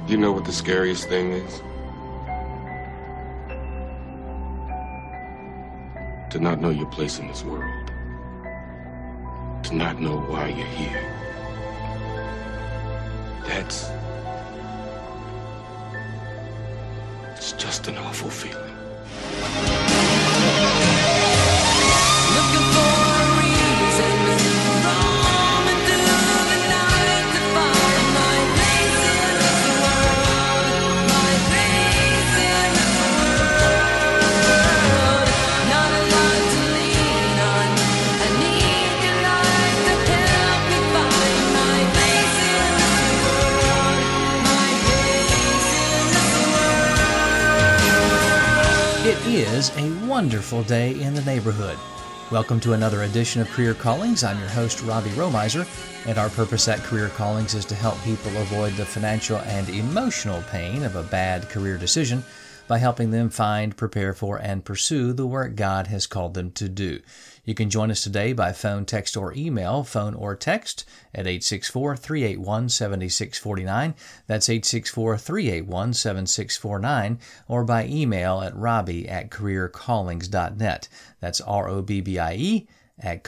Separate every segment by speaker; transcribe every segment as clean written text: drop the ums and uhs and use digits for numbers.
Speaker 1: You know what the scariest thing is? To not know your place in this world. To not know why you're here. It's just an awful feeling.
Speaker 2: Looking for a reason, roaming through the night to find my place in this world, my place in this world. Not a lot to lean on. I need your light to help me find my place in this world, my place in this world.
Speaker 3: It is a wonderful day in the neighborhood. Welcome to another edition of Career Callings. I'm your host, Robbie Romiser, and our purpose at Career Callings is to help people avoid the financial and emotional pain of a bad career decision by helping them find, prepare for, and pursue the work God has called them to do. You can join us today by phone, text, or email, phone or text at 864-381-7649. That's 864-381-7649, or by email at robbie@careercallings.net. That's ROBBIE at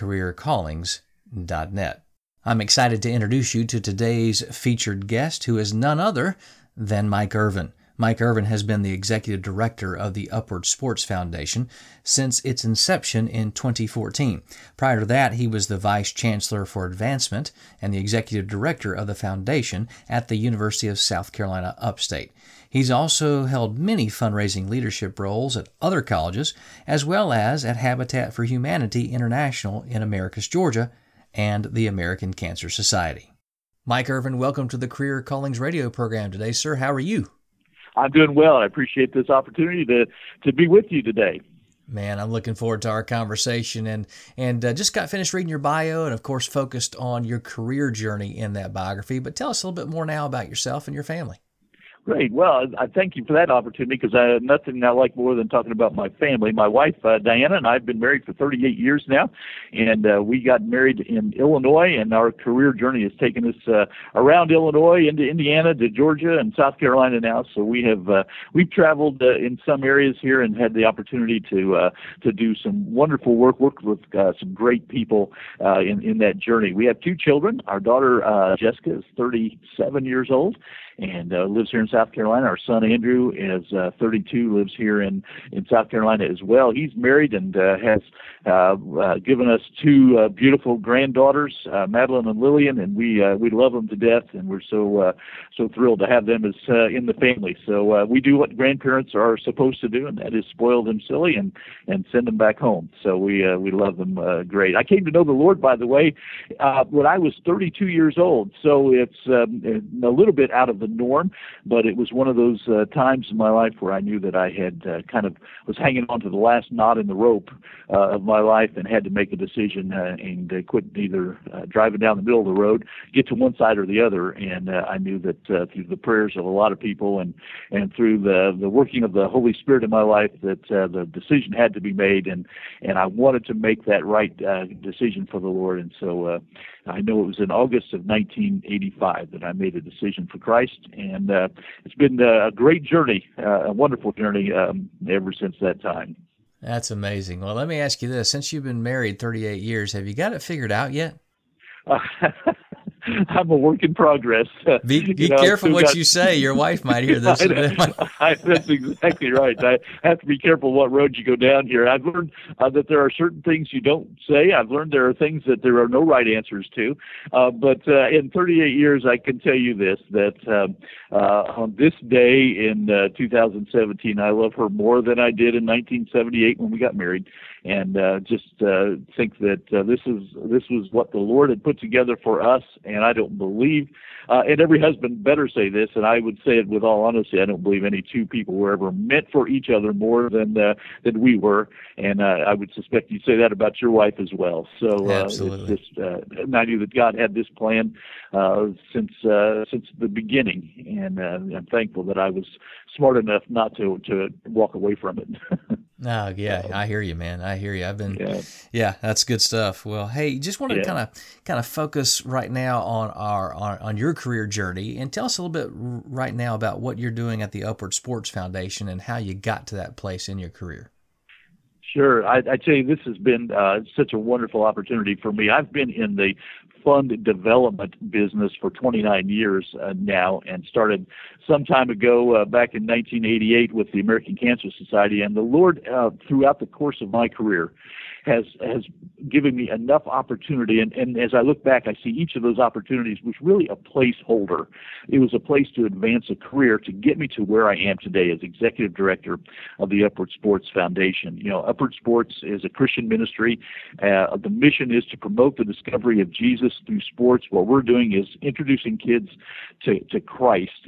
Speaker 3: careercallings.net. I'm excited to introduce you to today's featured guest, who is none other than Mike Irvin. Mike Irvin has been the executive director of the Upward Sports Foundation since its inception in 2014. Prior to that, he was the vice chancellor for advancement and the executive director of the foundation at the University of South Carolina Upstate. He's also held many fundraising leadership roles at other colleges, as well as at Habitat for Humanity International in Americus, Georgia, and the American Cancer Society. Mike Irvin, welcome to the Career Callings radio program today, sir. How are you?
Speaker 4: I'm doing well. I appreciate this opportunity to be with you today.
Speaker 3: Man, I'm looking forward to our conversation, and just got finished reading your bio and, of course, focused on your career journey in that biography. But tell us a little bit more now about yourself and your family.
Speaker 4: Great. Well, I thank you for that opportunity because I have nothing I like more than talking about my family. My wife, Diana, and I have been married for 38 years now, and we got married in Illinois, and our career journey has taken us around Illinois into Indiana to Georgia and South Carolina now. So we've traveled in some areas here and had the opportunity to do some wonderful work with some great people in that journey. We have two children. Our daughter, Jessica, is 37 years old and lives here in South Carolina. Our son Andrew is 32, lives here in South Carolina as well. He's married and has given us two beautiful granddaughters, Madeline and Lillian, and we love them to death, and we're so thrilled to have them as in the family. So we do what grandparents are supposed to do, and that is spoil them silly and send them back home. So we love them great. I came to know the Lord, by the way, when I was 32 years old. So it's a little bit out of the norm, but it was one of those times in my life where I knew that I had was hanging on to the last knot in the rope of my life and had to make a decision and quit either driving down the middle of the road, get to one side or the other. And I knew that through the prayers of a lot of people and through the working of the Holy Spirit in my life that the decision had to be made, and I wanted to make that right decision for the Lord. And so I know it was in August of 1985 that I made a decision for Christ, and it's been a great journey, a wonderful journey ever since that time.
Speaker 3: That's amazing. Well, let me ask you this. Since you've been married 38 years, have you got it figured out yet?
Speaker 4: I'm a work in progress.
Speaker 3: Be careful what you say. Your wife might hear this.
Speaker 4: That's exactly right. I have to be careful what road you go down here. I've learned that there are certain things you don't say. I've learned there are things that there are no right answers to. But in 38 years, I can tell you this, that on this day in 2017, I love her more than I did in 1978 when we got married. And just think that this was what the Lord had put together for us, and I don't believe, and every husband better say this, and I would say it with all honesty, I don't believe any two people were ever meant for each other more than we were, and I would suspect you'd say that about your wife as well. So
Speaker 3: absolutely.
Speaker 4: It's just, and I knew that God had this plan since the beginning, and I'm thankful that I was smart enough not to walk away from it.
Speaker 3: Oh, yeah, I hear you, man. I hear you. I've been,
Speaker 4: Yeah.
Speaker 3: yeah, that's good stuff. Well, hey, just want to
Speaker 4: Yeah.
Speaker 3: kind of focus right now on on your career journey, and tell us a little bit right now about what you're doing at the Upward Sports Foundation and how you got to that place in your career.
Speaker 4: Sure. I tell you, this has been such a wonderful opportunity for me. I've been in the fund development business for 29 years now, and started some time ago back in 1988 with the American Cancer Society. And the Lord, throughout the course of my career, has given me enough opportunity. And as I look back, I see each of those opportunities was really a placeholder. It was a place to advance a career to get me to where I am today as executive director of the Upward Sports Foundation. You know, Upward Sports is a Christian ministry. The mission is to promote the discovery of Jesus through sports. What we're doing is introducing kids to Christ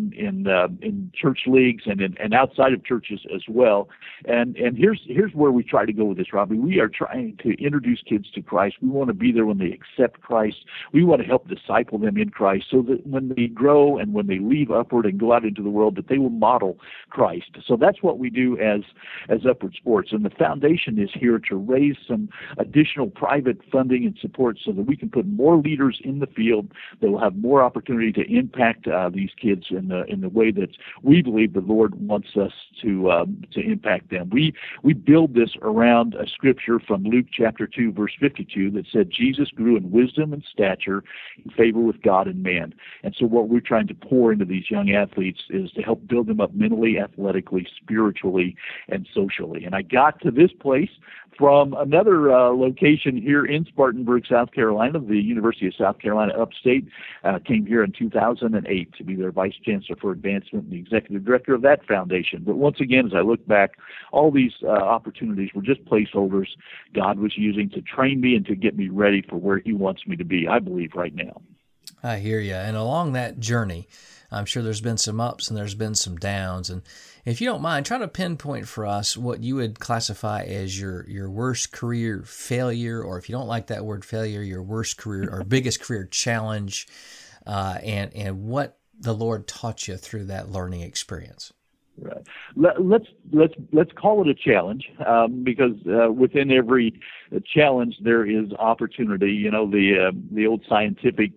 Speaker 4: in church leagues and outside of churches as well. And here's where we try to go with this, Robbie. We are trying to introduce kids to Christ. We want to be there when they accept Christ. We want to help disciple them in Christ so that when they grow and when they leave Upward and go out into the world, that they will model Christ. So that's what we do as Upward Sports. And the foundation is here to raise some additional private funding and support so that we can put more leaders in the field that will have more opportunity to impact these kids in the way that we believe the Lord wants us to impact them. We build this around a scripture from Luke chapter 2, verse 52 that said, Jesus grew in wisdom and stature in favor with God and man. And so what we're trying to pour into these young athletes is to help build them up mentally, athletically, spiritually, and socially. And I got to this place from another location here in Spartanburg, South Carolina. The University of South Carolina Upstate came here in 2008 to be their Vice Chancellor for Advancement and the Executive Director of that foundation. But once again, as I look back, all these opportunities were just placeholders God was using to train me and to get me ready for where He wants me to be, I believe, right now.
Speaker 3: I hear you. And along that journey, I'm sure there's been some ups and there's been some downs. And if you don't mind, try to pinpoint for us what you would classify as your worst career failure, or if you don't like that word failure, your worst career or biggest career challenge, and what the Lord taught you through that learning experience.
Speaker 4: Right. Let's call it a challenge, because within every challenge there is opportunity. You know, the old scientific,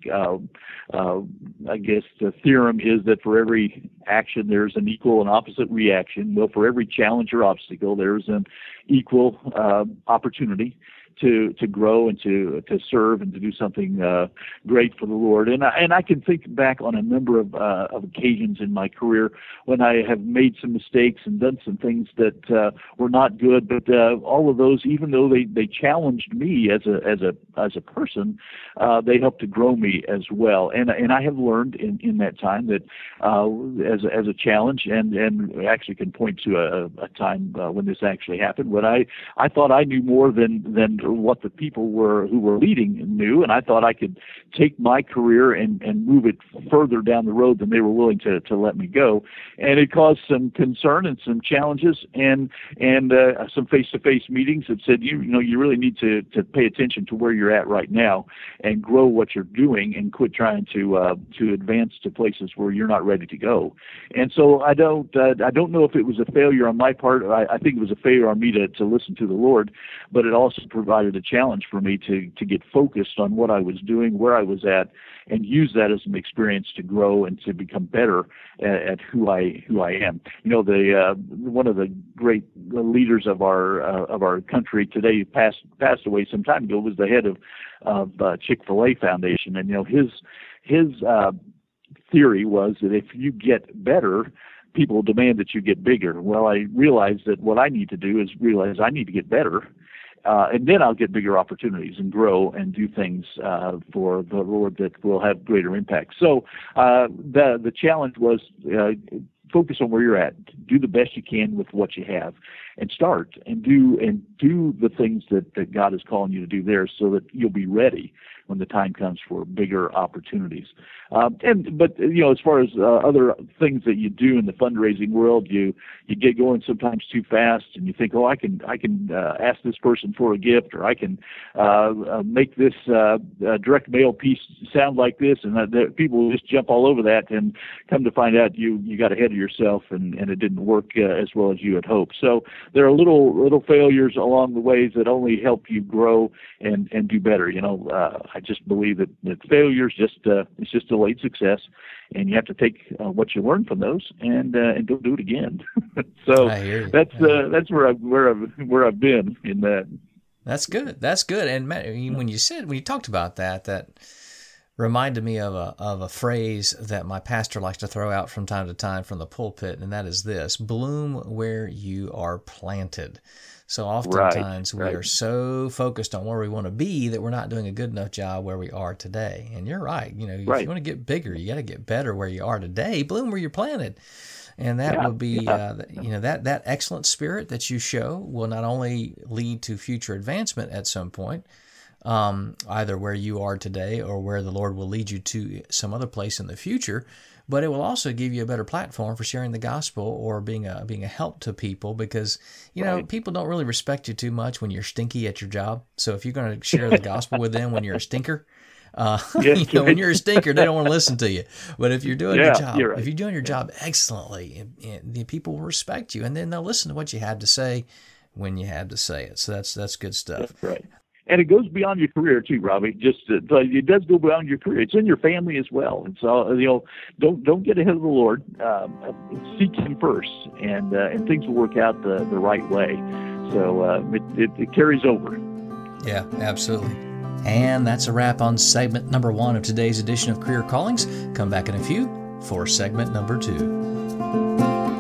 Speaker 4: I guess, the theorem is that for every action there's an equal and opposite reaction. Well, for every challenge or obstacle there's an equal opportunity to grow and to serve and to do something great for the Lord. And I can think back on a number of occasions in my career when I have made some mistakes and done some things that were not good. But all of those, even though they challenged me as a person, they helped to grow me as well. And I have learned in that time that as a challenge, and actually can point to a time when this actually happened, when I thought I knew more than what the people who were leading knew, and I thought I could take my career and move it further down the road than they were willing to let me go. And it caused some concern and some challenges and some face-to-face meetings that said, you really need to pay attention to where you're at right now and grow what you're doing and quit trying to advance to places where you're not ready to go. And so I don't know if it was a failure on my part. I think it was a failure on me to listen to the Lord, but it also provided a challenge for me to get focused on what I was doing, where I was at, and use that as an experience to grow and to become better at who I am. You know, one of the great leaders of our country today passed away some time ago, was the head of Chick-fil-A Foundation, and his theory was that if you get better, people demand that you get bigger. Well, I realized that what I need to do is realize I need to get better. And then I'll get bigger opportunities and grow and do things for the Lord that will have greater impact. So the challenge was focus on where you're at. Do the best you can with what you have, and start and do the things that God is calling you to do there, so that you'll be ready when the time comes for bigger opportunities. But as far as other things that you do in the fundraising world, you get going sometimes too fast, and you think, oh, I can ask this person for a gift, or I can make this direct mail piece sound like this, and people will just jump all over that, and come to find out you got ahead of yourself, and it didn't work as well as you had hoped. So there are little failures along the ways that only help you grow and do better. I just believe that failure is it's just delayed success, and you have to take what you learn from those and don't do it again. So that's where I've been in that.
Speaker 3: That's good. That's good. And Matt, when you talked about that reminded me of a phrase that my pastor likes to throw out from time to time from the pulpit, and that is this: bloom where you are planted. So oftentimes we are so focused on where we want to be that we're not doing a good enough job where we are today. And you're right. If you want to get bigger, you got to get better where you are today. Bloom where you're planted. And that will be, that excellent spirit that you show will not only lead to future advancement at some point, either where you are today or where the Lord will lead you to some other place in the future, but it will also give you a better platform for sharing the gospel or being a help to people, because people don't really respect you too much when you're stinky at your job. So if you're going to share the gospel with them when you're a stinker, when you're a stinker, they don't want to listen to you. But if you're doing your job, if you're doing your job excellently, the people will respect you, and then they'll listen to what you have to say when you have to say it. So that's good stuff.
Speaker 4: That's right. And it goes beyond your career too, Robbie. It does go beyond your career. It's in your family as well. And so, don't get ahead of the Lord. Seek Him first, and things will work out the right way. So it carries over.
Speaker 3: Yeah, absolutely. And that's a wrap on segment number 1 of today's edition of Career Callings. Come back in a few for segment number 2.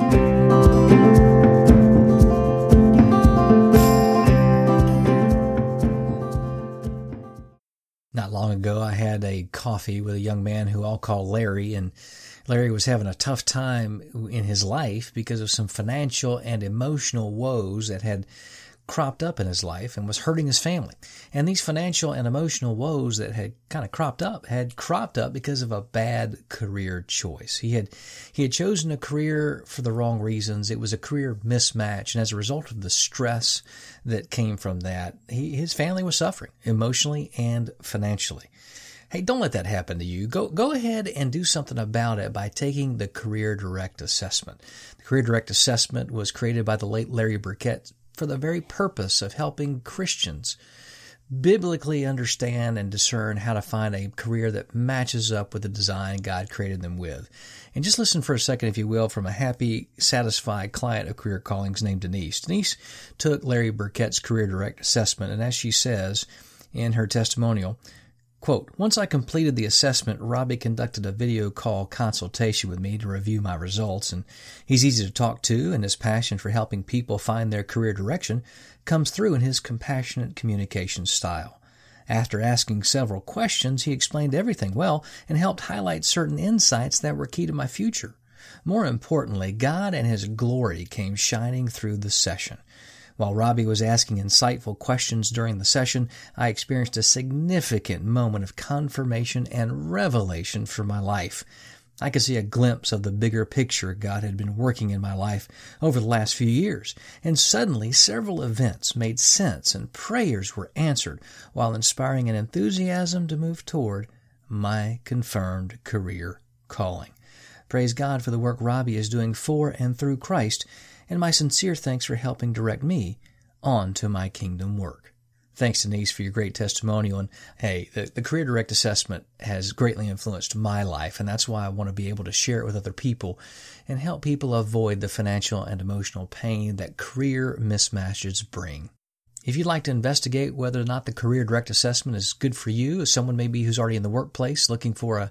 Speaker 3: Not long ago, I had a coffee with a young man who I'll call Larry, and Larry was having a tough time in his life because of some financial and emotional woes that had cropped up in his life and was hurting his family. And these financial and emotional woes that had kind of cropped up because of a bad career choice. He had chosen a career for the wrong reasons. It was a career mismatch, and as a result of the stress that came from that, his family was suffering emotionally and financially. Hey, don't let that happen to you. Go ahead and do something about it by taking the Career Direct Assessment. The Career Direct Assessment was created by the late Larry Burkett for the very purpose of helping Christians biblically understand and discern how to find a career that matches up with the design God created them with. And just listen for a second, if you will, from a happy, satisfied client of Career Callings named Denise. Denise took Larry Burkett's Career Direct Assessment, and as she says in her testimonial, quote, "Once I completed the assessment, Robbie conducted a video call consultation with me to review my results, and he's easy to talk to, and his passion for helping people find their career direction comes through in his compassionate communication style. After asking several questions, he explained everything well and helped highlight certain insights that were key to my future. More importantly, God and His glory came shining through the session. While Robbie was asking insightful questions during the session, I experienced a significant moment of confirmation and revelation for my life. I could see a glimpse of the bigger picture God had been working in my life over the last few years, and suddenly several events made sense and prayers were answered while inspiring an enthusiasm to move toward my confirmed career calling. Praise God for the work Robbie is doing for and through Christ, and my sincere thanks for helping direct me on to my kingdom work." Thanks, Denise, for your great testimonial. And hey, the Career Direct Assessment has greatly influenced my life, and that's why I want to be able to share it with other people and help people avoid the financial and emotional pain that career mismatches bring. If you'd like to investigate whether or not the Career Direct Assessment is good for you, as someone maybe who's already in the workplace looking for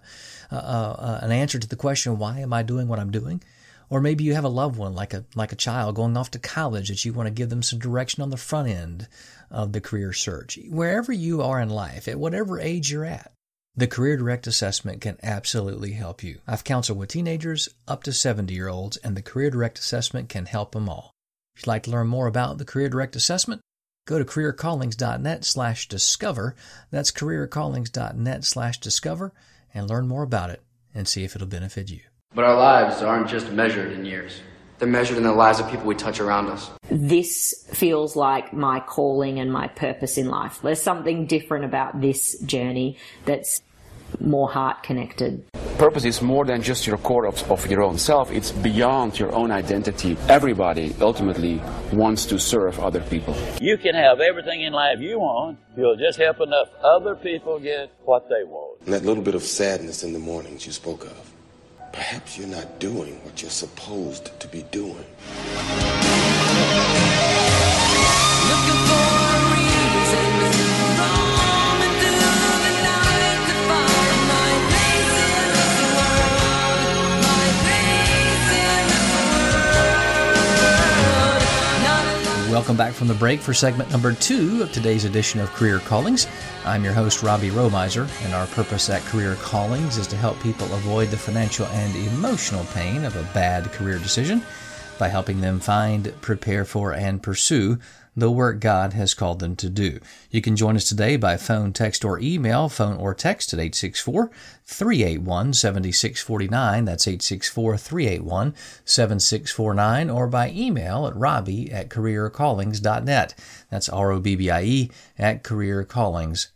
Speaker 3: an answer to the question, why am I doing what I'm doing? Or maybe you have a loved one, like a child going off to college, that you want to give them some direction on the front end of the career search. Wherever you are in life, at whatever age you're at, the Career Direct Assessment can absolutely help you. I've counseled with teenagers up to 70-year-olds, and the Career Direct Assessment can help them all. If you'd like to learn more about the Career Direct Assessment, Go to careercallings.net/discover. That's careercallings.net/discover and learn more about it and see if it'll benefit you.
Speaker 5: But our lives aren't just measured in years. They're measured in the lives of people we touch around us.
Speaker 6: This feels like my calling and my purpose in life. There's something different about this journey that's more heart connected.
Speaker 7: Purpose is more than just your core of your own self. It's beyond your own identity. Everybody ultimately wants to serve other people.
Speaker 8: You can have everything in life you want. You'll just help enough other people get what they want.
Speaker 1: And that little bit of sadness in the mornings you spoke of. Perhaps you're not doing what you're supposed to be doing.
Speaker 2: Looking for a reason to roam into the night to find my place in this world. My place in this world. Not alone.
Speaker 3: Welcome back from the break for segment number 2 of today's edition of Career Callings. I'm your host, Robbie Romiser, and our purpose at Career Callings is to help people avoid the financial and emotional pain of a bad career decision by helping them find, prepare for, and pursue the work God has called them to do. You can join us today by phone, text, or email. Phone or text at 864-381-7649. That's 864-381-7649. Or by email at robbie@careercallings.net. That's ROBBIE at careercallings.net.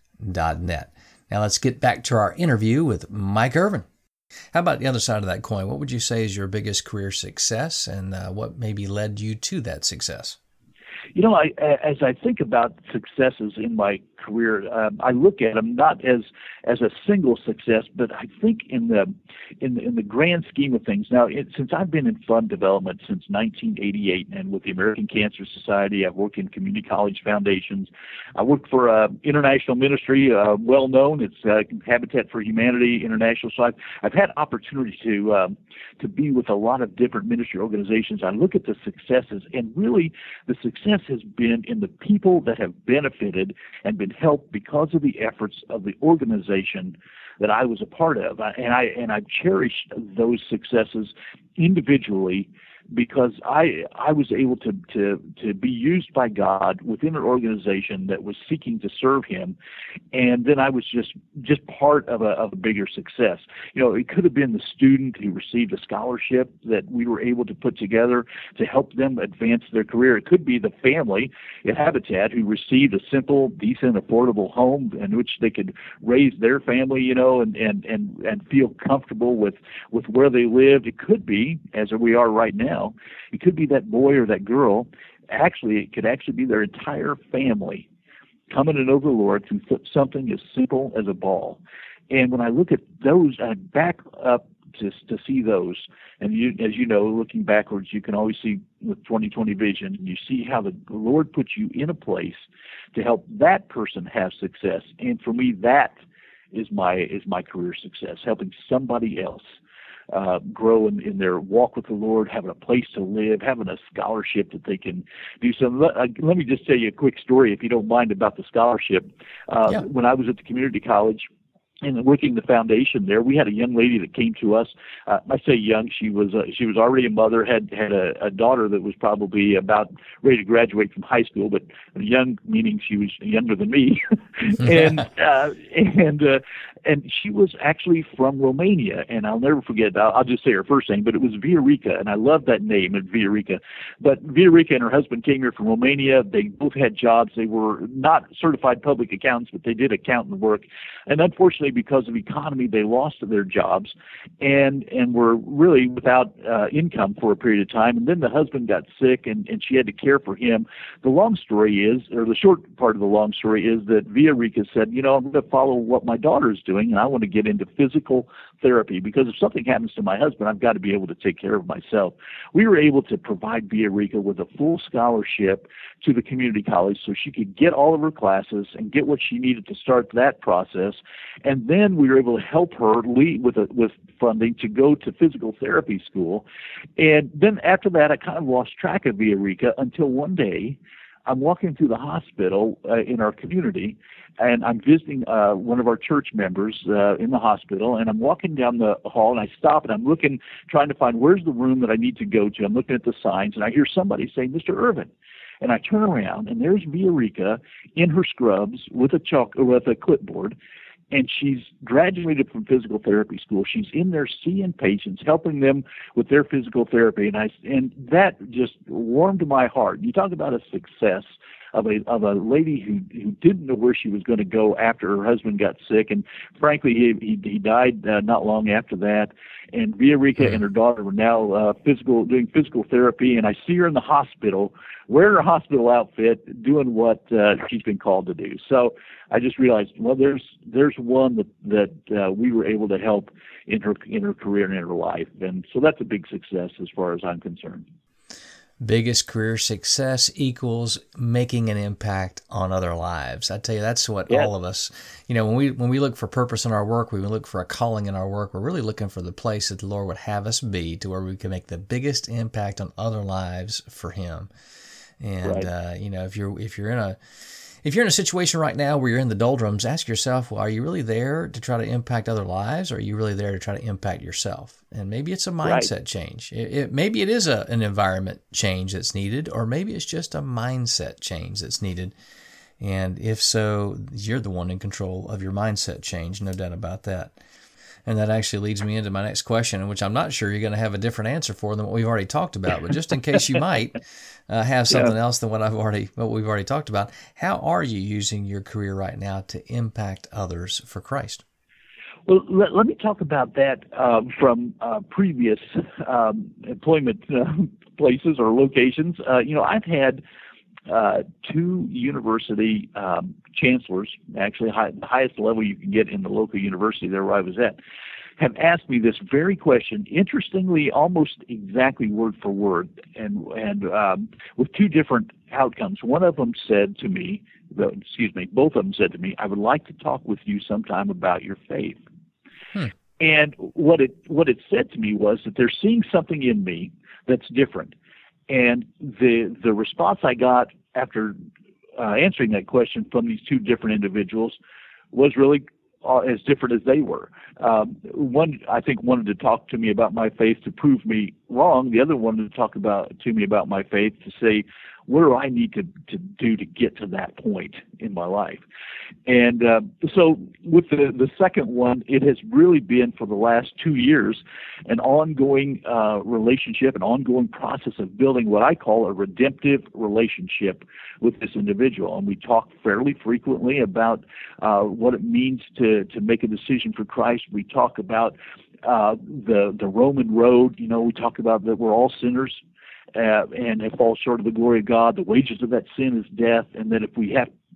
Speaker 3: Now let's get back to our interview with Mike Irvin. How about the other side of that coin? What would you say is your biggest career success, and what maybe led you to that success?
Speaker 4: You know, as I think about successes in my career, I look at them not as a single success, but I think in the grand scheme of things. Now, since I've been in fund development since 1988, and with the American Cancer Society, I've worked in community college foundations. I worked for international ministry, well known. It's Habitat for Humanity International. So I've had opportunity to be with a lot of different ministry organizations. I look at the successes, and really the success has been in the people that have benefited and been helped because of the efforts of the organization that I was a part of. And I cherished those successes individually because I was able to be used by God within an organization that was seeking to serve Him, and then I was just part of a bigger success. You know, it could have been the student who received a scholarship that we were able to put together to help them advance their career. It could be the family at Habitat who received a simple, decent, affordable home in which they could raise their family, you know, and feel comfortable with where they lived. It could be, as we are right now, it could be that boy or that girl. Actually, it could actually be their entire family coming to know the Lord through something as simple as a ball. And when I look at those, I back up to see those. And as you know, looking backwards, you can always see with 20/20 vision. You see how the Lord puts you in a place to help that person have success. And for me, that is my career success, helping somebody else grow in their walk with the Lord, having a place to live, having a scholarship that they can do some. Let me just tell you a quick story, if you don't mind, about the scholarship. When I was at the community college and working the foundation there, we had a young lady that came to us. I say young; she was already a mother, had a daughter that was probably about ready to graduate from high school, but young meaning she was younger than me, and she was actually from Romania, and I'll never forget. I'll just say her first name, but it was Viorica, and I love that name, Viorica. But Viorica and her husband came here from Romania. They both had jobs. They were not certified public accountants, but they did accountant work, and unfortunately, because of economy, they lost their jobs and were really without income for a period of time. And then the husband got sick, and she had to care for him. The long story is, or the short part of the long story is, that Viorica said, you know, I'm going to follow what my daughter is doing, and I want to get into physical therapy, because if something happens to my husband, I've got to be able to take care of myself. We were able to provide Viorica with a full scholarship to the community college so she could get all of her classes and get what she needed to start that process. And then we were able to help her lead with funding to go to physical therapy school. And then after that, I kind of lost track of Viorica until one day I'm walking through the hospital in our community, and I'm visiting one of our church members in the hospital, and I'm walking down the hall, and I stop, and I'm looking, trying to find where's the room that I need to go to. I'm looking at the signs, and I hear somebody say, Mr. Irvin. And I turn around, and there's Viorica in her scrubs with a clipboard, and she's graduated from physical therapy school. She's in there seeing patients, helping them with their physical therapy, and that just warmed my heart. You talk about a success of a lady who didn't know where she was going to go after her husband got sick, and frankly, he died not long after that. And Viorica and her daughter were now doing physical therapy, and I see her in the hospital wearing her hospital outfit, doing what she's been called to do. So I just realized, well, there's one that we were able to help in her career and in her life, and so that's a big success as far as I'm concerned.
Speaker 3: Biggest career success equals making an impact on other lives. I tell you, that's what all of us, when we look for purpose in our work, we look for a calling in our work, we're really looking for the place that the Lord would have us be, to where we can make the biggest impact on other lives for Him. And if you're in a situation right now where you're in the doldrums, ask yourself, well, are you really there to try to impact other lives, or are you really there to try to impact yourself? And maybe it's a mindset change. Maybe it is an environment change that's needed, or maybe it's just a mindset change that's needed. And if so, you're the one in control of your mindset change, no doubt about that. And that actually leads me into my next question, which I'm not sure you're going to have a different answer for than what we've already talked about. But just in case you might have something else than what we've already talked about, how are you using your career right now to impact others for Christ?
Speaker 4: Well, let me talk about that from previous employment places or locations. I've had two university chancellors, actually the highest level you can get in the local university there where I was at, have asked me this very question, interestingly, almost exactly word for word, and with two different outcomes. One of them said to me, both of them said to me, I would like to talk with you sometime about your faith. And what it said to me was that they're seeing something in me that's different. And the response I got after answering that question from these two different individuals was really as different as they were. One, I think, wanted to talk to me about my faith to prove me wrong. The other wanted to talk to me about my faith to say, what do I need to do to get to that point in my life? And so with the second one, it has really been for the last 2 years an ongoing relationship, an ongoing process of building what I call a redemptive relationship with this individual. And we talk fairly frequently about what it means to make a decision for Christ. We talk about the Roman road. We talk about that we're all sinners. And have fallen short of the glory of God. The wages of that sin is death, and that if we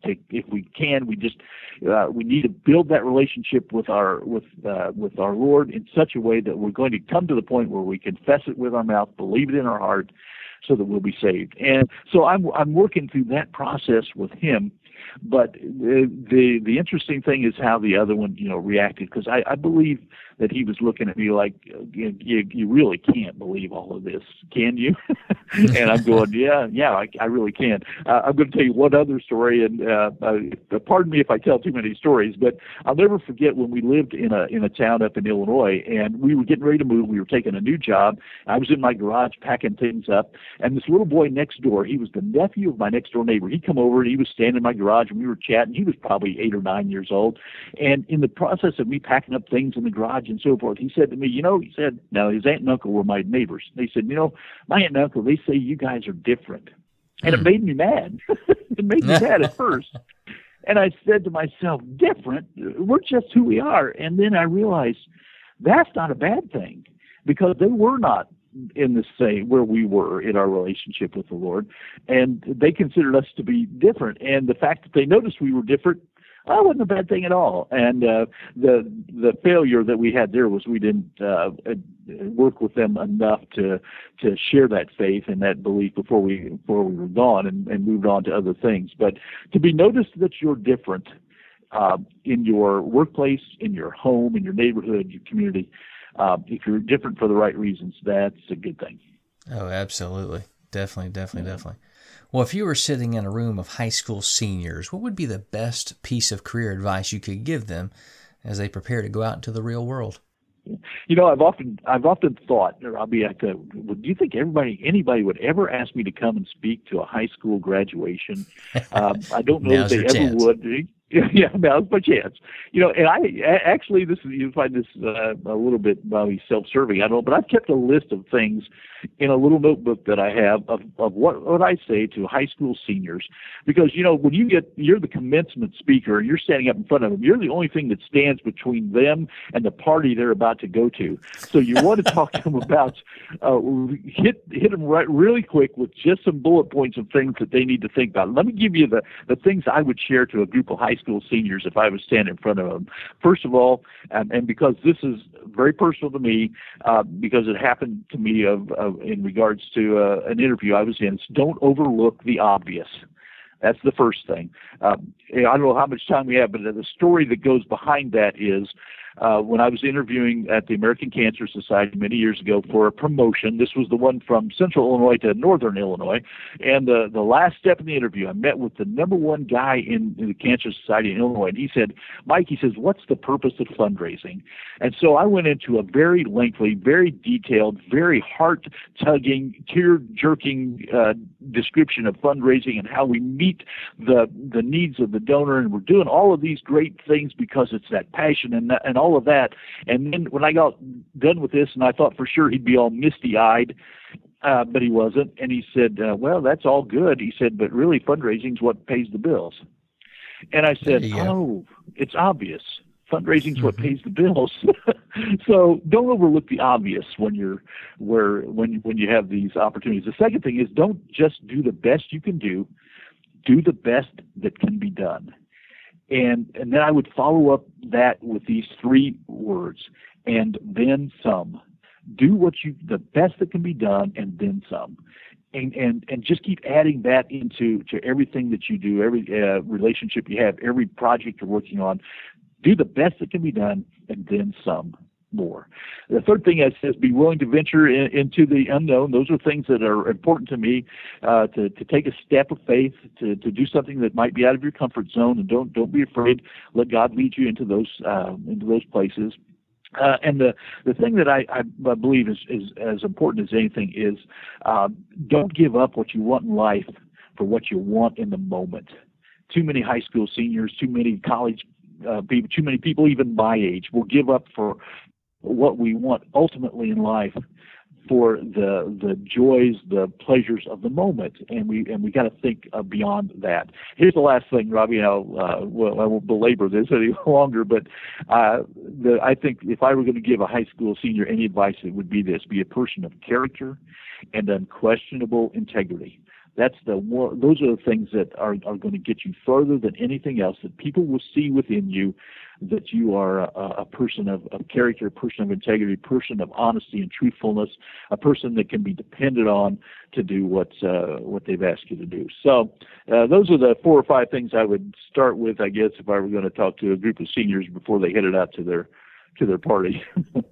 Speaker 4: need to build that relationship with our Lord in such a way that we're going to come to the point where we confess it with our mouth, believe it in our heart, so that we'll be saved. And so I'm working through that process with him. But the interesting thing is how the other one, reacted, because I believe that he was looking at me like, you really can't believe all of this, can you? And I'm going, yeah, I really can. I'm going to tell you one other story, and pardon me if I tell too many stories, but I'll never forget when we lived in a town up in Illinois, and we were getting ready to move. We were taking a new job. I was in my garage packing things up, and this little boy next door, he was the nephew of my next door neighbor. He come over, and he was standing in my garage, and we were chatting. He was probably 8 or 9 years old, and in the process of me packing up things in the garage and so forth, he said to me, now his aunt and uncle were my neighbors. They said, my aunt and uncle, they say you guys are different. And it made me mad. It made me mad at first. And I said to myself, different? We're just who we are. And then I realized that's not a bad thing, because they were not in the same where we were in our relationship with the Lord, and they considered us to be different. And the fact that they noticed we were different, that wasn't a bad thing at all. And the failure that we had there was we didn't work with them enough to share that faith and that belief before we were gone and moved on to other things. But to be noticed that you're different in your workplace, in your home, in your neighborhood, your community, if you're different for the right reasons, that's a good thing.
Speaker 3: Oh, absolutely. Definitely. Well, if you were sitting in a room of high school seniors, what would be the best piece of career advice you could give them as they prepare to go out into the real world?
Speaker 4: You know, I've often thought, Robbie, do you think anybody would ever ask me to come and speak to a high school graduation? I don't know if they ever would. Yeah, now's my chance. You know, and I actually, you find this a little bit self-serving, I don't know, but I've kept a list of things in a little notebook that I have of what I say to high school seniors, because you know, when you're the commencement speaker and you're standing up in front of them, you're the only thing that stands between them and the party they're about to go to. So you want to talk to them about hit them right really quick with just some bullet points of things that they need to think about. Let me give you the things I would share to a group of high school seniors if I was standing in front of them. First of all, and because this is very personal to me, because it happened to me in regards to an interview I was in, don't overlook the obvious. That's the first thing. I don't know how much time we have, but the story that goes behind that is when I was interviewing at the American Cancer Society many years ago for a promotion. This was the one from Central Illinois to Northern Illinois. And the last step in the interview, I met with the number one guy in the Cancer Society in Illinois. And he said, Mike, he says, what's the purpose of fundraising? And so I went into a very lengthy, very detailed, very heart-tugging, tear-jerking description of fundraising and how we meet the needs of the donor. And we're doing all of these great things because it's that passion and all of that. And then when I got done with this, and I thought for sure he'd be all misty-eyed, but he wasn't. And he said, well, that's all good. He said, but really fundraising is what pays the bills. And I said, oh, it's obvious. Fundraising is what pays the bills. So don't overlook the obvious when you have these opportunities. The second thing is, don't just do the best you can do. Do the best that can be done. And then I would follow up that with these three words, and then some. Do the best that can be done, and then some. And just keep adding that to everything that you do, every relationship you have, every project you're working on. Do the best that can be done, and then some more. The third thing I say is be willing to venture into the unknown. Those are things that are important to me, to take a step of faith, to do something that might be out of your comfort zone, and don't be afraid. Let God lead you into those places. And the thing that I believe is as important as anything is don't give up what you want in life for what you want in the moment. Too many high school seniors, too many college people, too many people even my age will give up for what we want ultimately in life for the joys, the pleasures of the moment, and we got to think beyond that. Here's the last thing, Robbie. I won't belabor this any longer, but I think if I were going to give a high school senior any advice, it would be this: be a person of character and unquestionable integrity. Those are the things that are going to get you further than anything else. That people will see within you that you are a person of character, a person of integrity, a person of honesty and truthfulness, a person that can be depended on to do what they've asked you to do. So those are the 4 or 5 things I would start with, I guess, if I were going to talk to a group of seniors before they headed out to their party.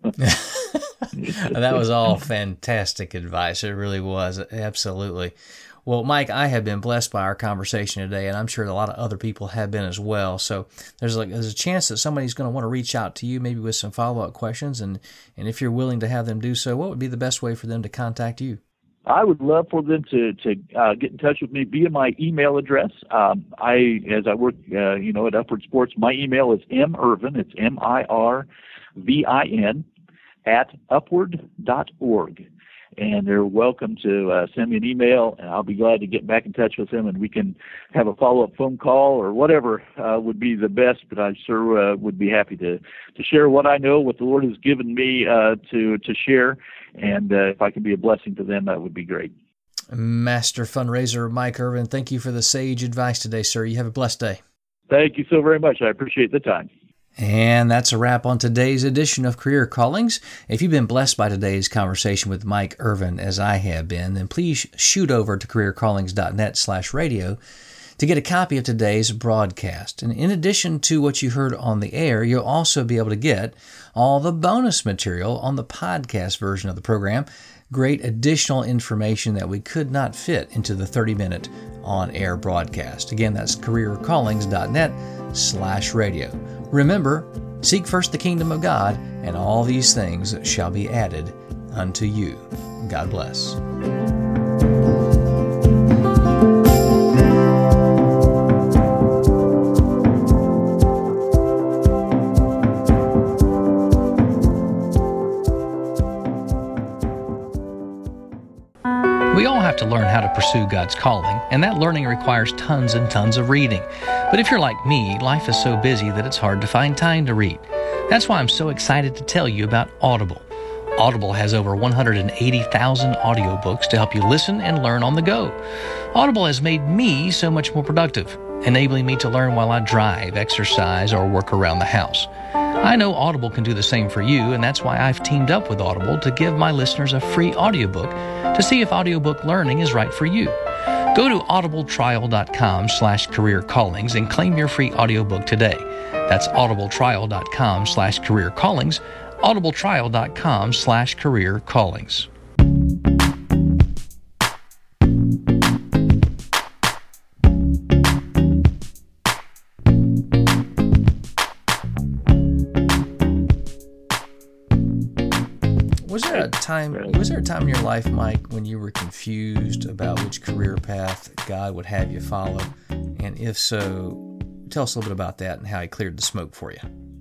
Speaker 3: That was all fantastic advice. It really was. Absolutely. Well, Mike, I have been blessed by our conversation today, and I'm sure a lot of other people have been as well. So there's a chance that somebody's going to want to reach out to you, maybe with some follow-up questions, and if you're willing to have them do so, what would be the best way for them to contact you?
Speaker 4: I would love for them to get in touch with me via my email address. As I work, at Upward Sports, my email is mirvin. It's MIRVIN @upward.org. And they're welcome to send me an email, and I'll be glad to get back in touch with them, and we can have a follow-up phone call or whatever would be the best. But I sure would be happy to share what I know, what the Lord has given me to share, and if I can be a blessing to them, that would be great.
Speaker 3: Master fundraiser Mike Irvin, thank you for the sage advice today, sir. You have a blessed day.
Speaker 4: Thank you so very much. I appreciate the time.
Speaker 3: And that's a wrap on today's edition of Career Callings. If you've been blessed by today's conversation with Mike Irvin, as I have been, then please shoot over to careercallings.net/radio to get a copy of today's broadcast. And in addition to what you heard on the air, you'll also be able to get all the bonus material on the podcast version of the program. Great additional information that we could not fit into the 30-minute on-air broadcast. Again, that's careercallings.net/radio. Remember, Seek first the kingdom of God, and all these things shall be added unto you. God bless. We all have to learn how to pursue God's calling, and that learning requires tons and tons of reading. But if you're like me, life is so busy that it's hard to find time to read. That's why I'm so excited to tell you about Audible. Audible has over 180,000 audiobooks to help you listen and learn on the go. Audible has made me so much more productive, enabling me to learn while I drive, exercise, or work around the house. I know Audible can do the same for you, and that's why I've teamed up with Audible to give my listeners a free audiobook to see if audiobook learning is right for you. Go to audibletrial.com/careercallings and claim your free audiobook today. That's audibletrial.com/careercallings, audibletrial.com/careercallings. Was there a time in your life, Mike, when you were confused about which career path God would have you follow? And if so, tell us a little bit about that and how He cleared the smoke for you.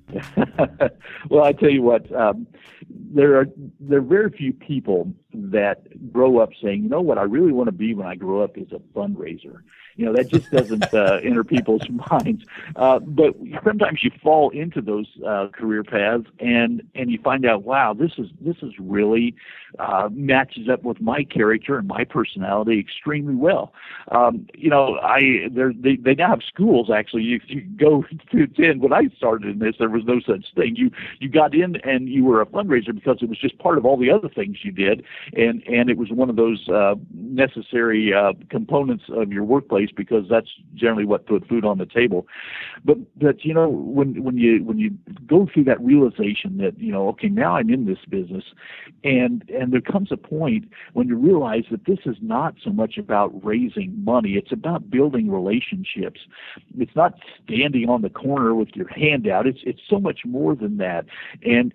Speaker 4: Well, I tell you what, there are very few people that grow up saying, you know what I really want to be when I grow up is a fundraiser. You know, that just doesn't enter people's minds. But sometimes you fall into those career paths, and you find out, wow, this is really matches up with my character and my personality extremely well. You know, they now have schools actually. You go to attend. When I started in this, there was no such thing. You got in and you were a fundraiser because it was just part of all the other things you did, and it was one of those necessary components of your workplace, because that's generally what put food on the table. But you know, when you go through that realization that, you know, okay, now I'm in this business, and there comes a point when you realize that this is not so much about raising money, it's about building relationships. It's not standing on the corner with your hand out. It's so much more than that. And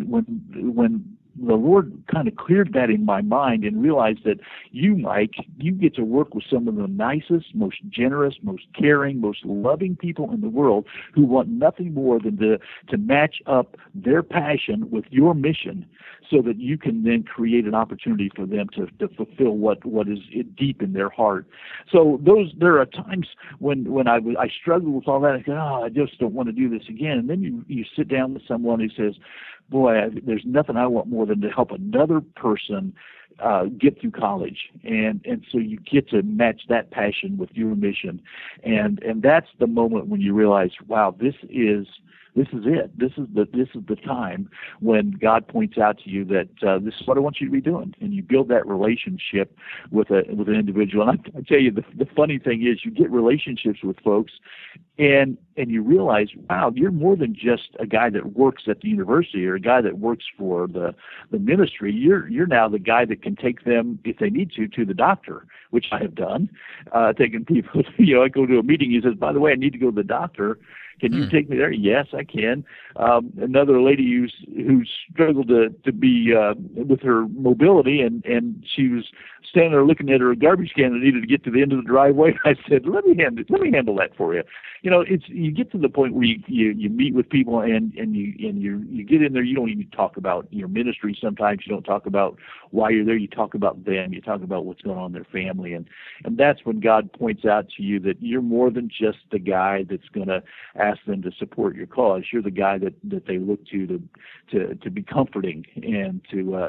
Speaker 4: when the Lord kind of cleared that in my mind and realized that you, Mike, you get to work with some of the nicest, most generous, most caring, most loving people in the world who want nothing more than to match up their passion with your mission, so that you can then create an opportunity for them to fulfill what is deep in their heart. So there are times when I struggle with all that. I go, I just don't want to do this again. And then you sit down with someone who says, boy, there's nothing I want more than to help another person get through college, and so you get to match that passion with your mission, and that's the moment when you realize, wow, this is it. This is the time when God points out to you that this is what I want you to be doing, and you build that relationship with an individual. And I tell you, the funny thing is, you get relationships with folks, and you realize, wow, you're more than just a guy that works at the university or a guy that works for the ministry. You're now the guy that can take them, if they need to the doctor, which I have done. Taking people, you know, I go to a meeting. He says, by the way, I need to go to the doctor. Can you take me there? Yes, I can. Another lady who struggled to be with her mobility, and she was standing there looking at her garbage can that needed to get to the end of the driveway. I said, let me handle that for you. You know, you get to the point where you meet with people and you get in there. You don't even talk about your ministry. Sometimes you don't talk about why you're there. You talk about them. You talk about what's going on in their family, and that's when God points out to you that you're more than just the guy that's going to ask them to support your cause. You're the guy that they look to be comforting and to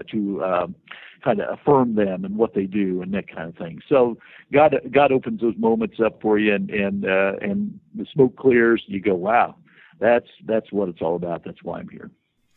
Speaker 4: kind of affirm them and what they do and that kind of thing. So God opens those moments up for you, and the smoke clears. You go, wow, that's what it's all about. That's why I'm here.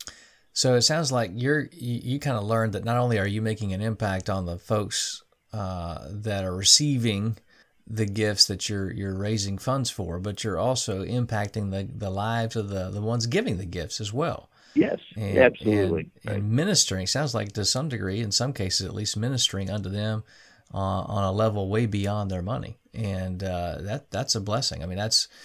Speaker 3: So it sounds like you kind of learned that not only are you making an impact on the folks that are receiving the gifts that you're raising funds for, but you're also impacting the lives of the ones giving the gifts as well.
Speaker 4: Yes, absolutely.
Speaker 3: And ministering, sounds like to some degree, in some cases at least, ministering unto them on a level way beyond their money. And that's a blessing. I mean,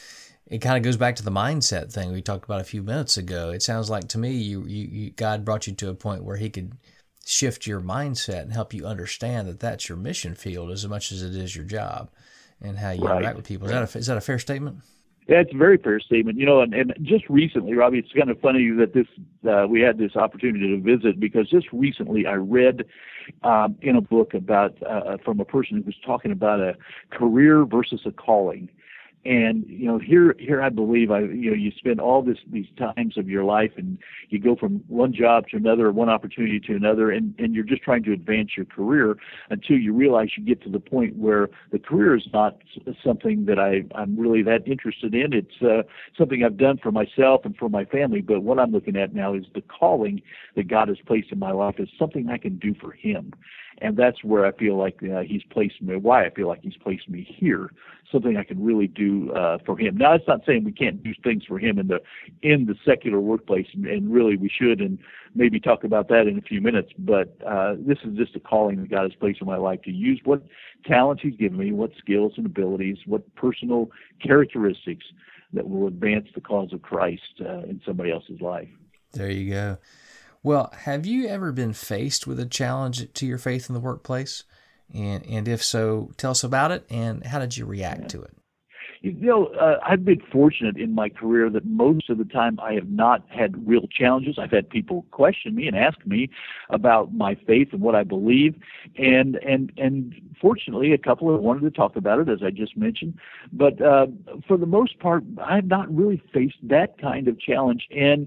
Speaker 3: it kind of goes back to the mindset thing we talked about a few minutes ago. It sounds like to me you God brought you to a point where he could shift your mindset and help you understand that that's your mission field as much as it is your job and how you interact with people. Is that a fair statement?
Speaker 4: Yeah, it's a very fair statement. And just recently, Robbie, it's kind of funny that we had this opportunity to visit, because just recently I read in a book about from a person who was talking about a career versus a calling. And here I believe you spend all these times of your life, and you go from one job to another, one opportunity to another, and you're just trying to advance your career until you realize you get to the point where the career is not something that I'm really that interested in. It's something I've done for myself and for my family. But what I'm looking at now is the calling that God has placed in my life is something I can do for Him. And that's where I feel like He's placed me, why I feel like He's placed me here, something I can really do for Him. Now, it's not saying we can't do things for Him in the secular workplace, and really we should, and maybe talk about that in a few minutes. But this is just a calling that God has placed in my life to use what talents He's given me, what skills and abilities, what personal characteristics that will advance the cause of Christ in somebody else's life.
Speaker 3: There you go. Well, have you ever been faced with a challenge to your faith in the workplace? And if so, tell us about it, and how did you react to it?
Speaker 4: I've been fortunate in my career that most of the time I have not had real challenges. I've had people question me and ask me about my faith and what I believe, and fortunately, a couple have wanted to talk about it, as I just mentioned. But for the most part, I have not really faced that kind of challenge, and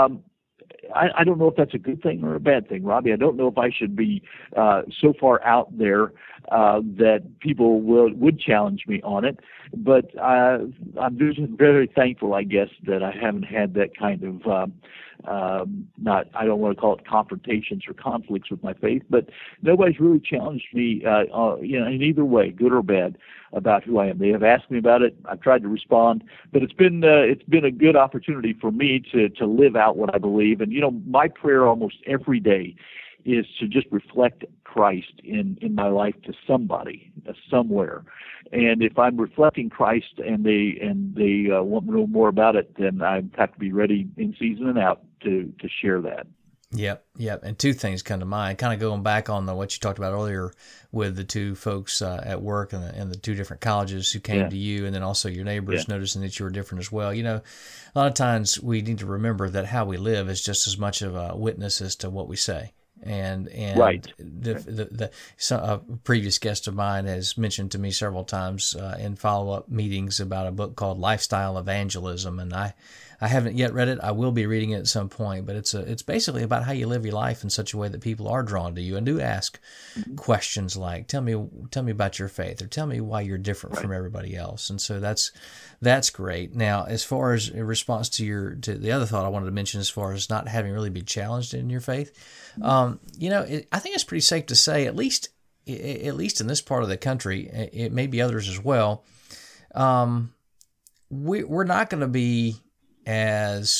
Speaker 4: I don't know if that's a good thing or a bad thing, Robbie. I don't know if I should be so far out there that people would challenge me on it. But I'm just very thankful, I guess, that I haven't had that kind of I don't want to call it confrontations or conflicts with my faith, but nobody's really challenged me, in either way, good or bad, about who I am. They have asked me about it. I've tried to respond, but it's been a good opportunity for me to live out what I believe. And my prayer almost every day is to just reflect Christ in my life to somebody, somewhere. And if I'm reflecting Christ and they want to know more about it, then I have to be ready in season and out to share that.
Speaker 3: Yep. And two things come to mind, kind of going back on what you talked about earlier with the two folks at work and the two different colleges who came to you, and then also your neighbors noticing that you were different as well. A lot of times we need to remember that how we live is just as much of a witness as to what we say. And
Speaker 4: right.
Speaker 3: A previous guest of mine has mentioned to me several times in follow-up meetings about a book called Lifestyle Evangelism, and I haven't yet read it. I will be reading it at some point, but it's basically about how you live your life in such a way that people are drawn to you and do ask questions like, tell me about your faith, or tell me why you're different from everybody else. And so that's great. Now, as far as a response to the other thought I wanted to mention, as far as not having really been challenged in your faith, I think it's pretty safe to say, at least in this part of the country, it may be others as well, we're not going to be as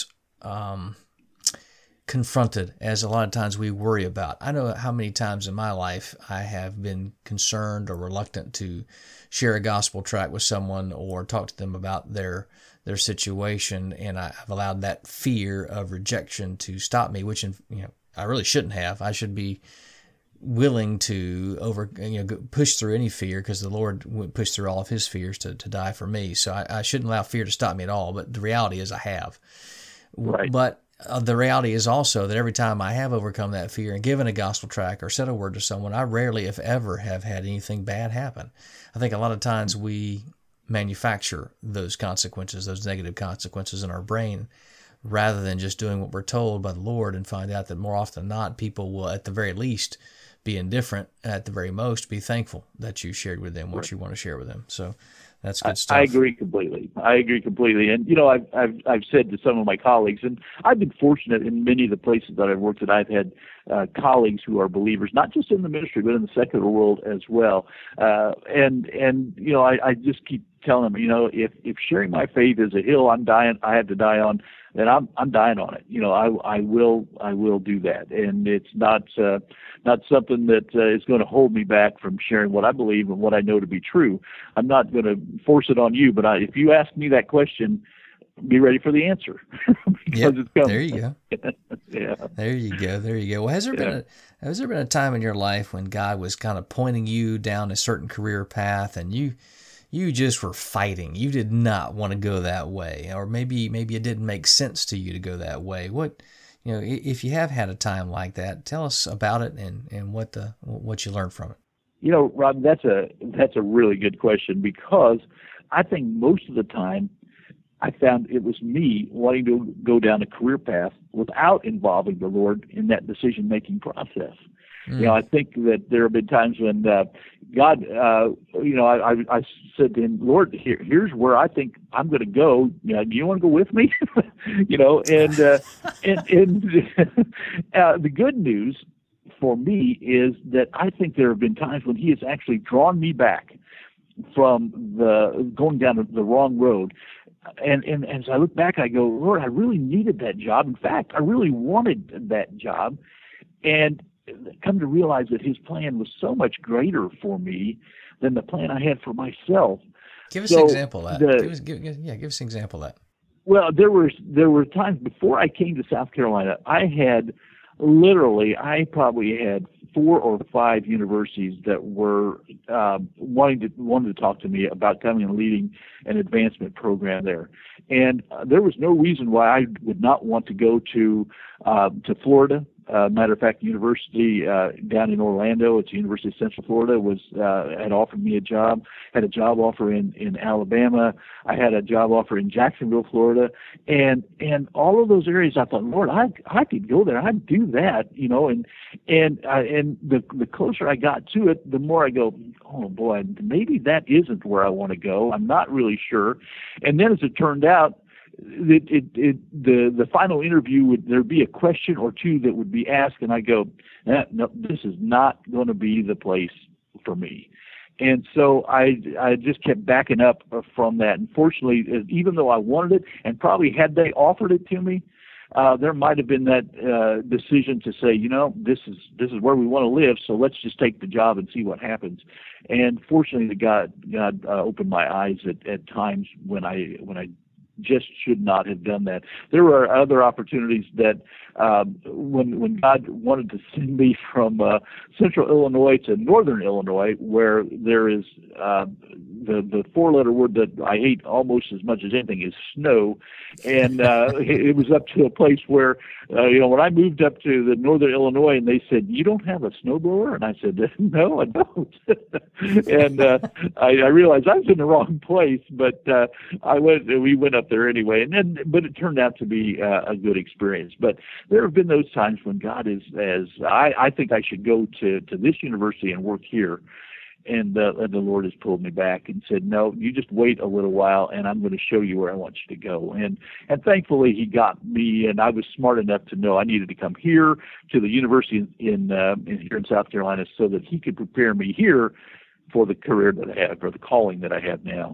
Speaker 3: confronted as a lot of times we worry about. I know how many times in my life I have been concerned or reluctant to share a gospel tract with someone or talk to them about their situation, and I've allowed that fear of rejection to stop me, which I really shouldn't have. I should be willing to push through any fear, because the Lord would push through all of His fears to die for me. So I shouldn't allow fear to stop me at all. But the reality is I have.
Speaker 4: Right.
Speaker 3: But the reality is also that every time I have overcome that fear and given a gospel tract or said a word to someone, I rarely, if ever, have had anything bad happen. I think a lot of times we manufacture those consequences, those negative consequences in our brain, rather than just doing what we're told by the Lord, and find out that more often than not, people will at the very least be indifferent, at the very most be thankful that you shared with them what you want to share with them. So that's good stuff.
Speaker 4: I agree completely. And I've said to some of my colleagues, and I've been fortunate in many of the places that I've worked that I've had colleagues who are believers, not just in the ministry but in the secular world as well. I just keep telling them, if sharing my faith is a hill I have to die on, then I'm dying on it. I will do that, and it's not something that is going to hold me back from sharing what I believe and what I know to be true. I'm not going to force it on you, but if you ask me that question, be ready for the answer.
Speaker 3: Yep.
Speaker 4: It's coming.
Speaker 3: There you go.
Speaker 4: Yeah.
Speaker 3: There you go. There you go. Well, has there been a time in your life when God was kind of pointing you down a certain career path, and you just were fighting? You did not want to go that way, or maybe it didn't make sense to you to go that way. What, if you have had a time like that, tell us about it and what you learned from it.
Speaker 4: Rob, that's a really good question, because I think most of the time I found it was me wanting to go down a career path without involving the Lord in that decision-making process. I think that there have been times when God, I said to him, Lord, here's where I think I'm going to go. Do you want to go with me? And the good news for me is that I think there have been times when he has actually drawn me back from going down the wrong road. And as I look back, I go, Lord, I really needed that job. In fact, I really wanted that job. And come to realize that his plan was so much greater for me than the plan I had for myself.
Speaker 3: Give us an example of that. Give us an example of that.
Speaker 4: Well, there were times before I came to South Carolina, I probably had 4 or 5 universities that were wanted to talk to me about coming and leading an advancement program there, and there was no reason why I would not want to go to Florida. Matter of fact, university down in Orlando, it's the University of Central Florida, had offered me a job. Had a job offer in Alabama. I had a job offer in Jacksonville, Florida, and all of those areas. I thought, Lord, I could go there. I'd do that, and the closer I got to it, the more I go, oh boy, maybe that isn't where I want to go. I'm not really sure. And then as it turned out, the final interview there'd be a question or two that would be asked, and I go, no, this is not going to be the place for me. And so I just kept backing up from that. And fortunately, even though I wanted it, and probably had they offered it to me, there might have been that decision to say, this is where we want to live, so let's just take the job and see what happens. And fortunately, God opened my eyes at times when I just should not have done that. There were other opportunities that when God wanted to send me from central Illinois to northern Illinois, where there is the 4-letter word that I hate almost as much as anything is snow, and it was up to a place where when I moved up to the northern Illinois, and they said, "You don't have a snowblower?" And I said, "No, I don't." And I realized I was in the wrong place, but we went up there anyway, but it turned out to be a good experience. But there have been those times when God I think I should go to this university and work here. And the Lord has pulled me back and said, no, you just wait a little while, and I'm going to show you where I want you to go. And thankfully, he got me, and I was smart enough to know I needed to come here to the university here in South Carolina so that he could prepare me here for the career that I have, or the calling that I have now.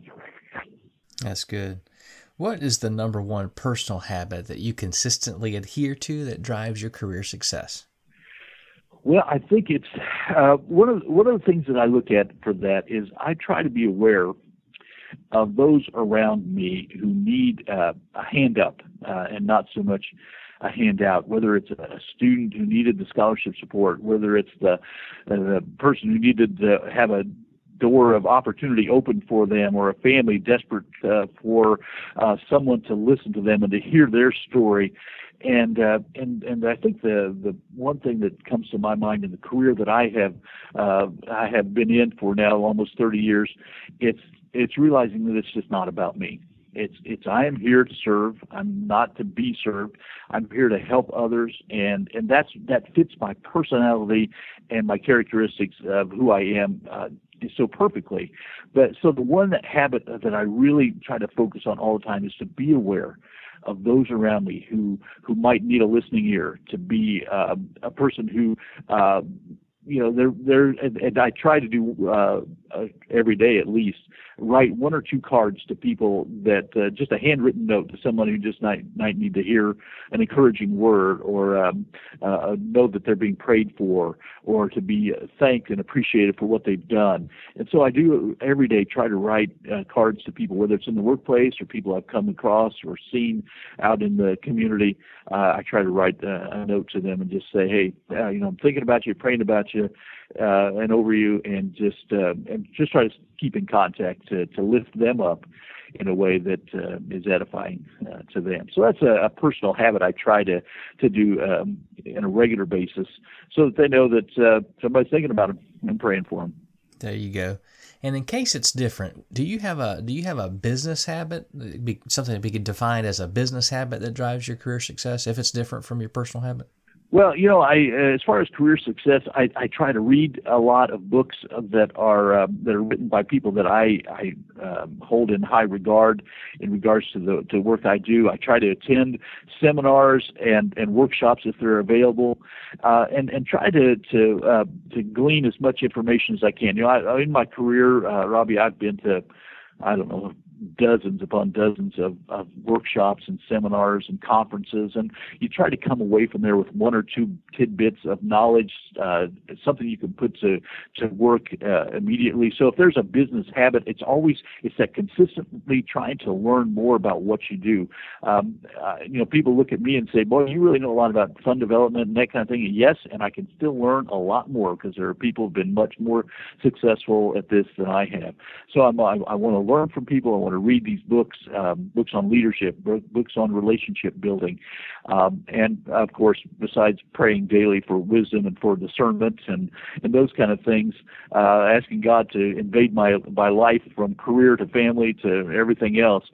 Speaker 3: That's good. What is the number one personal habit that you consistently adhere to that drives your career success?
Speaker 4: Well, I think it's one of the things that I look at for that is I try to be aware of those around me who need a hand up and not so much a handout, whether it's a student who needed the scholarship support, whether it's the person who needed to have a door of opportunity open for them, or a family desperate for someone to listen to them and to hear their story. And I think the one thing that comes to my mind in the career that I have been in for now almost 30 years, it's realizing that it's just not about me. It's I am here to serve. I'm not to be served. I'm here to help others, and that fits my personality and my characteristics of who I am so perfectly. But so the one habit that I really try to focus on all the time is to be aware of those around me who might need a listening ear, to be a person who and I try to do every day at least, write one or two cards to people that just a handwritten note to someone who just might need to hear an encouraging word, or know that they're being prayed for, or to be thanked and appreciated for what they've done. And so I do every day try to write cards to people, whether it's in the workplace or people I've come across or seen out in the community. I try to write a note to them and just say, hey, I'm thinking about you, praying about you, and over you, and just try to keep in contact to lift them up in a way that is edifying to them. So that's a personal habit I try to do on a regular basis, so that they know that somebody's thinking about them and praying for them.
Speaker 3: There you go. And in case it's different, do you have a business habit, something that we could define as a business habit that drives your career success, if it's different from your personal habit?
Speaker 4: Well, as far as career success, I try to read a lot of books that are written by people that I hold in high regard in regards to the work I do. I try to attend seminars and workshops if they're available, and try to glean as much information as I can. In my career, Robbie, I've been to, I don't know, dozens upon dozens of workshops and seminars and conferences, and you try to come away from there with one or two tidbits of knowledge, something you can put to work immediately. So if there's a business habit, it's that consistently trying to learn more about what you do. People look at me and say, boy, you really know a lot about fund development and that kind of thing. And yes, and I can still learn a lot more, because there are people who've been much more successful at this than I have. So I want to learn from people. I want to read these books, books on leadership, books on relationship building, and of course, besides praying daily for wisdom and for discernment and those kind of things, asking God to invade my life from career to family to everything else.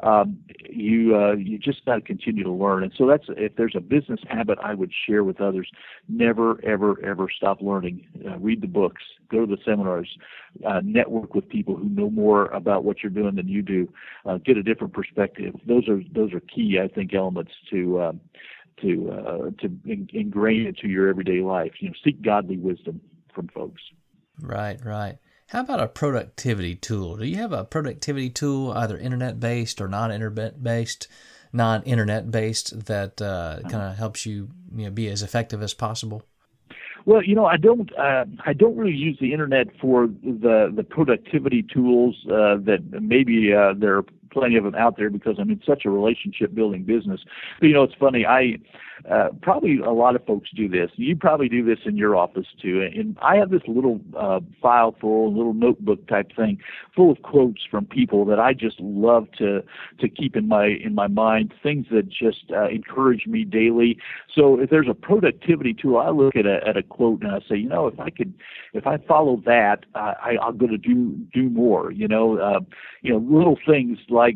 Speaker 4: You just got to continue to learn. And so if there's a business habit I would share with others, never, ever, ever stop learning. Read the books, go to the seminars, network with people who know more about what you're doing than you do, get a different perspective. Those are key, I think, elements to ingrain into your everyday life. Seek godly wisdom from folks. Right.
Speaker 3: How about a productivity tool? Do you have a productivity tool, either internet-based or non-internet-based, that kind of helps you, be as effective as possible?
Speaker 4: Well, I don't really use the internet for the productivity tools that maybe there are plenty of them out there, because I'm in such a relationship building business. But it's funny. Probably a lot of folks do this. You probably do this in your office too. And I have this little file full, little notebook type thing, full of quotes from people that I just love to keep in my mind, things that just encourage me daily. So if there's a productivity tool, I look at a quote and I say, if I follow that, I'm going to do more. Little things like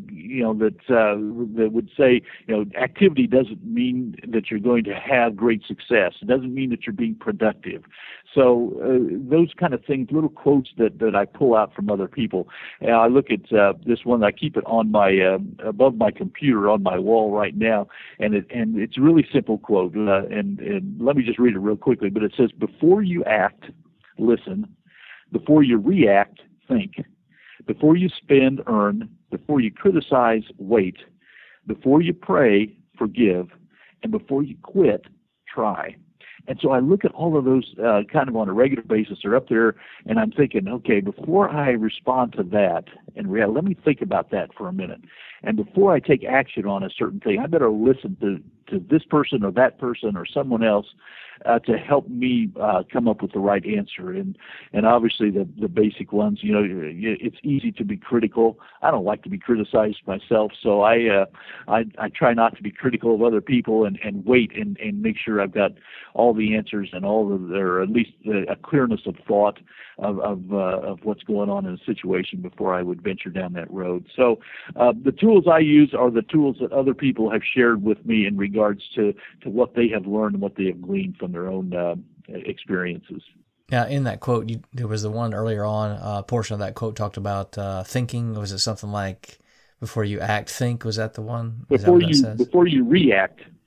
Speaker 4: that would say, activity doesn't mean that you're going to have great success. It doesn't mean that you're being productive. So those kind of things, little quotes that I pull out from other people. And I look at this one. I keep it on my above my computer on my wall right now, and it's a really simple quote. And let me just read it real quickly. But it says, "Before you act, listen. Before you react, think. Before you spend, earn. Before you criticize, wait. Before you pray, forgive. And before you quit, try." And so I look at all of those kind of on a regular basis. They're up there, and I'm thinking, okay, before I respond to that, let me think about that for a minute. And before I take action on a certain thing, I better listen to this person or that person or someone else to help me come up with the right answer. And obviously the basic ones, it's easy to be critical. I don't like to be criticized myself, so I try not to be critical of other people and wait and make sure I've got all the answers and or at least a clearness of thought of what's going on in a situation before I would venture down that road. So the tools I use are the tools that other people have shared with me in regards to what they have learned and what they have gleaned from their own experiences.
Speaker 3: Now, in that quote, there was the one earlier on, portion of that quote talked about thinking. Was it something like, before you act, think? Was that the one?
Speaker 4: Before you react,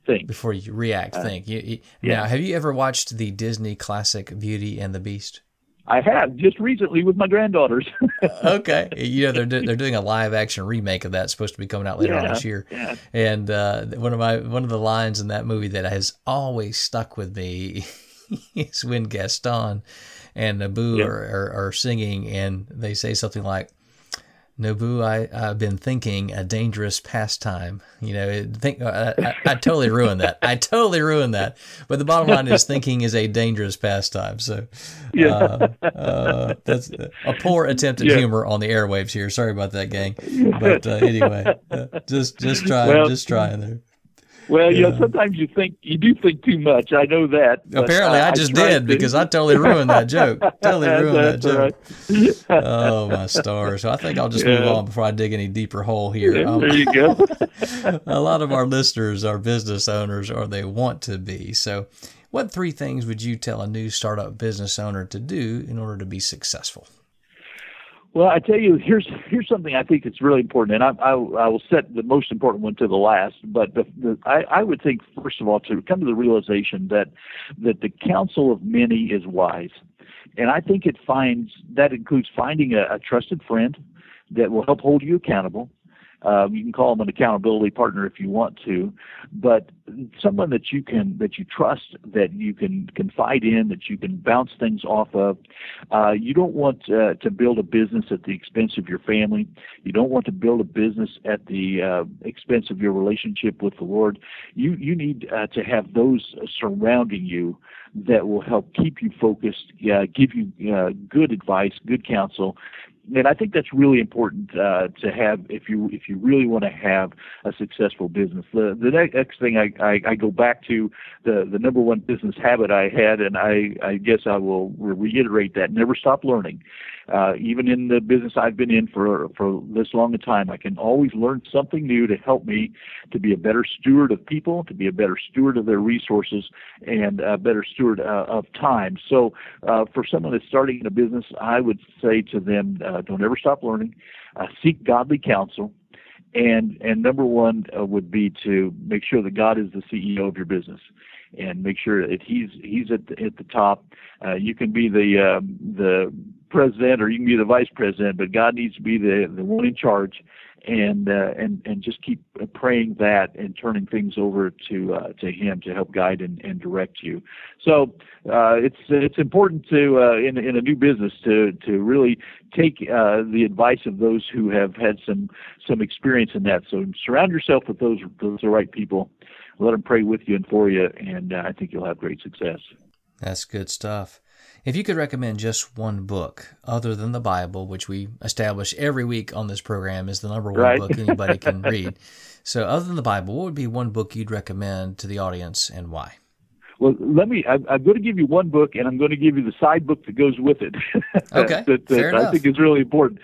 Speaker 4: think.
Speaker 3: Before you react, think.
Speaker 4: Yeah.
Speaker 3: Now, have you ever watched the Disney classic Beauty and the Beast?
Speaker 4: I have, just recently with my granddaughters.
Speaker 3: Okay. They're doing a live action remake of that. It's supposed to be coming out later on this year.
Speaker 4: Yeah.
Speaker 3: And one of the lines in that movie that has always stuck with me is when Gaston and Naboo are singing, and they say something like, "Naboo, I've been thinking a dangerous pastime." I totally ruined that. But the bottom line is thinking is a dangerous pastime. So that's a poor attempt at humor on the airwaves here. Sorry about that, gang. But anyway, just trying there.
Speaker 4: Well, sometimes you do think too much. I know that.
Speaker 3: Apparently, I just did because I totally ruined that joke. Right. Oh, my stars. So I think I'll just move on before I dig any deeper hole here.
Speaker 4: There you go.
Speaker 3: A lot of our listeners are business owners, or they want to be. So what 3 things would you tell a new startup business owner to do in order to be successful?
Speaker 4: Well, I tell you, here's something I think that's really important, and I will set the most important one to the last. But I would think, first of all, to come to the realization that the counsel of many is wise, and I think that includes finding a trusted friend that will help hold you accountable. You can call them an accountability partner if you want to, but someone that you trust, that you can confide in, that you can bounce things off of. You don't want to build a business at the expense of your family. You don't want to build a business at the expense of your relationship with the Lord. You need to have those surrounding you that will help keep you focused, give you good advice, good counsel. And I think that's really important to have if you really want to have a successful business. The next thing I go back to the number one business habit I had, and I guess I will reiterate that: never stop learning. Even in the business I've been in for this long a time, I can always learn something new to help me to be a better steward of people, to be a better steward of their resources, and a better steward of time. So for someone that's starting in a business, I would say to them, don't ever stop learning. Seek godly counsel. And number one would be to make sure that God is the CEO of your business, and make sure that He's at the top. You can be the president, or you can be the vice president, but God needs to be the one in charge, and just keep praying that and turning things over to Him to help guide and direct you. So it's important to in a new business to really take the advice of those who have had some experience in that. So surround yourself with those right people. Let them pray with you and for you, and I think you'll have great success.
Speaker 3: That's good stuff. If you could recommend just one book other than the Bible, which we establish every week on this program is the number one book anybody can read. So other than the Bible, what would be one book you'd recommend to the audience, and why?
Speaker 4: Well, I'm going to give you one book, and I'm going to give you the side book that goes with it.
Speaker 3: Okay,
Speaker 4: fair enough. I think is really important.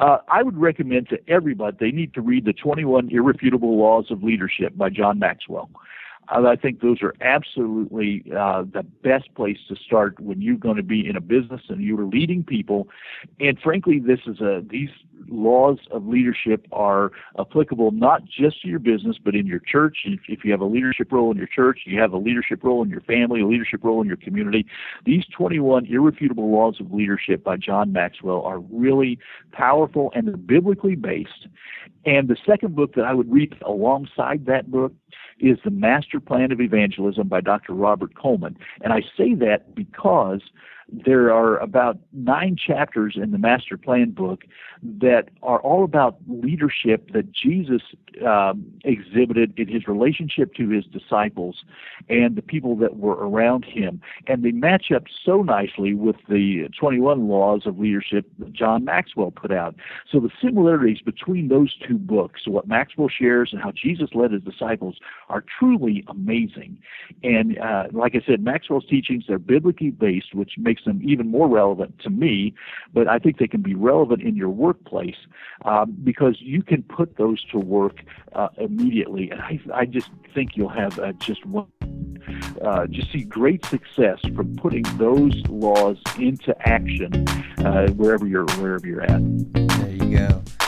Speaker 4: I would recommend to everybody they need to read the 21 Irrefutable Laws of Leadership by John Maxwell. I think those are absolutely the best place to start when you're going to be in a business and you're leading people. And frankly, these laws of leadership are applicable not just to your business, but in your church. If you have a leadership role in your church, you have a leadership role in your family, a leadership role in your community. These 21 Irrefutable Laws of Leadership by John Maxwell are really powerful and they're biblically based. And the second book that I would read alongside that book is The Master Plan of Evangelism by Dr. Robert Coleman. And I say that because there are about 9 chapters in the Master Plan book that are all about leadership that Jesus exhibited in his relationship to his disciples and the people that were around him. And they match up so nicely with the 21 laws of leadership that John Maxwell put out. So the similarities between those two books, what Maxwell shares and how Jesus led his disciples, are truly amazing. And like I said, Maxwell's teachings, they're biblically based, which makes them even more relevant to me, but I think they can be relevant in your workplace because you can put those to work immediately. And I just think you'll have just see great success from putting those laws into action wherever you're at.
Speaker 3: There you go.